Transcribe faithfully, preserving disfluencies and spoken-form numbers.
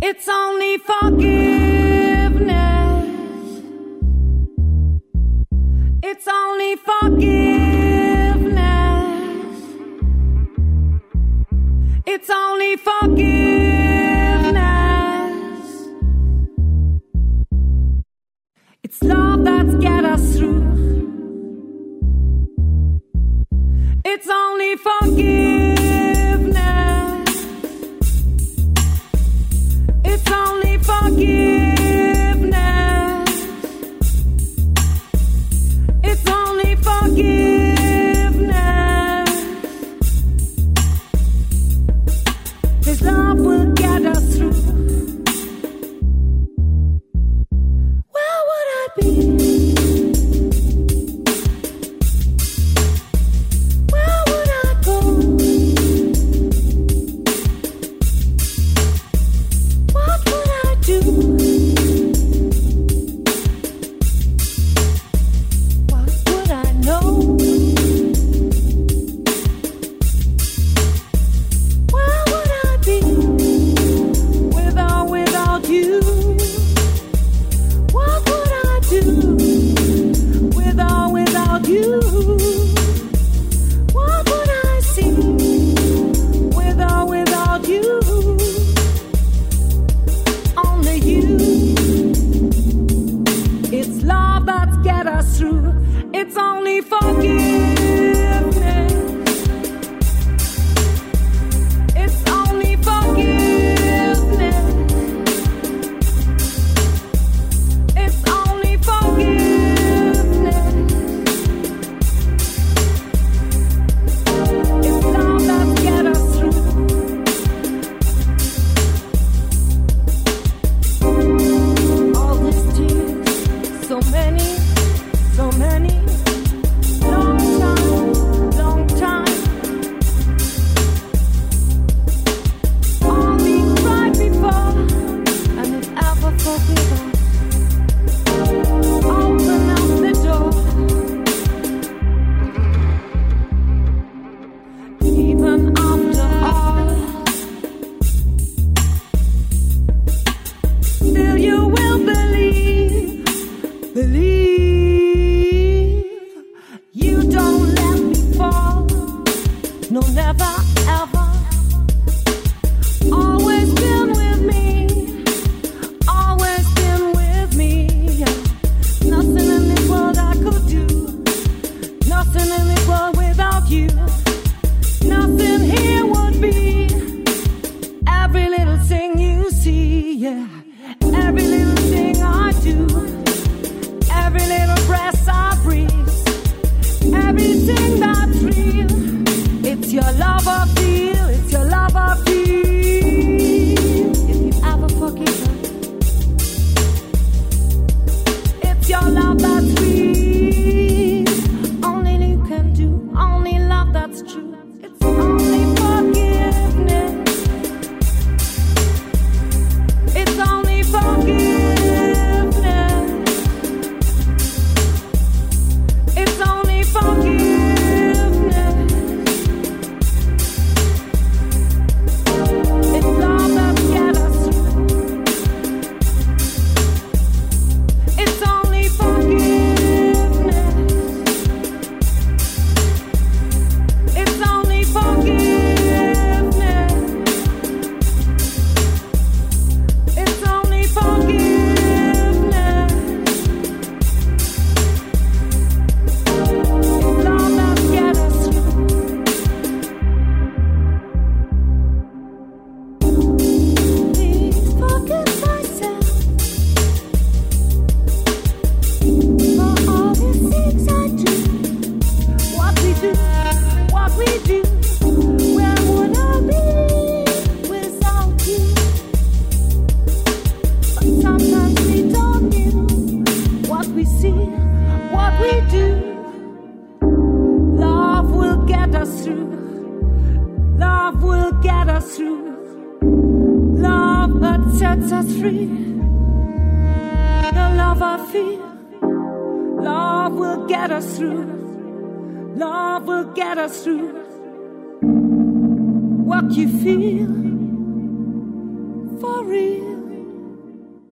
It's only forgiveness. It's only forgiveness. It's only forgiveness. It's love that's get us through. It's only forgiveness. It's only forgiveness. It's only forgiveness. His love will get us through. Where would I be? Where would I go? What would I do? What would I know? Where would I be with or without you? What would I do with or without you? What would I see with or without you? Only you. It's love that's get us through. It's only forgiveness. It's only forgiveness. It's only forgiveness. It's love that's get us through. All these tears, so many, so many. Long time, long time. All we cried before, and if ever forgive us. Open up the door. Even after all, still you will believe, believe. You don't let me fall, no, never, ever. Always been with me, always been with me. Nothing in this world I could do, nothing in this world without you. Nothing here would be. Every little thing you see, yeah. Every little thing I do, every little breath I breathe, everything that's real. It's your love I feel, it's your love I feel. If you ever forgive her, it's your love that's real. Only you can do, only love that's true. It's only forgiveness. It's only forgiveness. It's only forgiveness. It's love that get us through. It's only forgiveness. It's only forgiveness. It's only forgiveness. It's love that get us through. Please forgive myself for all the things I do. What we do, what we do. Where would I be without you? But sometimes we don't know what we see, what we do. Love will get us through. Love will get us through. Love that sets us free. The love I feel. Love will get us through. Love will get us through. What you feel.